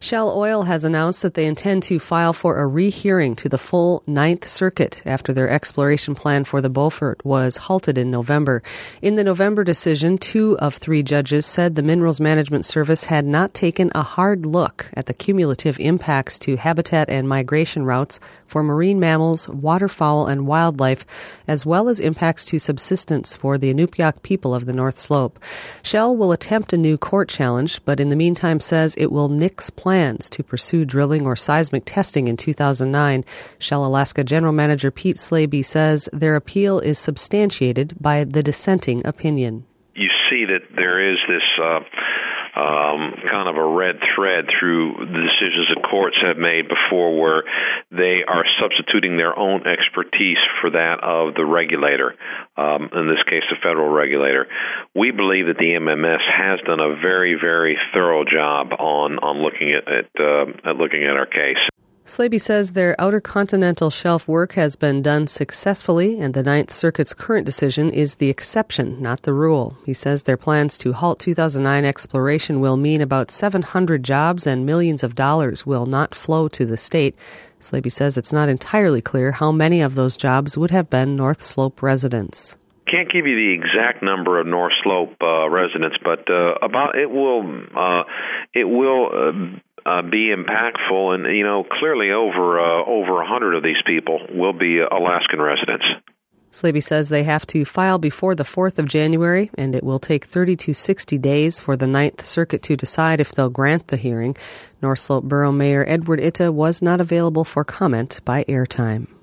Shell Oil has announced that they intend to file for a rehearing to the full Ninth Circuit after their exploration plan for the Beaufort was halted in November. In the November decision, 2 of 3 judges said the Minerals Management Service had not taken a hard look at the cumulative impacts to habitat and migration routes for marine mammals, waterfowl, and wildlife, as well as impacts to subsistence for the Inupiaq people of the North Slope. Shell will attempt a new court challenge, but in the meantime says it will nix plans to pursue drilling or seismic testing in 2009. Shell Alaska General Manager Pete Slaby says their appeal is substantiated by the dissenting opinion. You see that there is this kind of a red thread through the decisions that courts have made before where they are substituting their own expertise for that of the regulator, in this case the federal regulator. We believe that the MMS has done a very, very thorough job on looking at our case. Slaby says their outer continental shelf work has been done successfully, and the Ninth Circuit's current decision is the exception, not the rule. He says their plans to halt 2009 exploration will mean about 700 jobs and millions of dollars will not flow to the state. Slaby says it's not entirely clear how many of those jobs would have been North Slope residents. Can't give you the exact number of North Slope residents, but it will be impactful, and clearly over 100 of these people will be Alaskan residents. Slaby says they have to file before the 4th of January, and it will take 30 to 60 days for the Ninth Circuit to decide if they'll grant the hearing. North Slope Borough Mayor Edward Itta was not available for comment by airtime.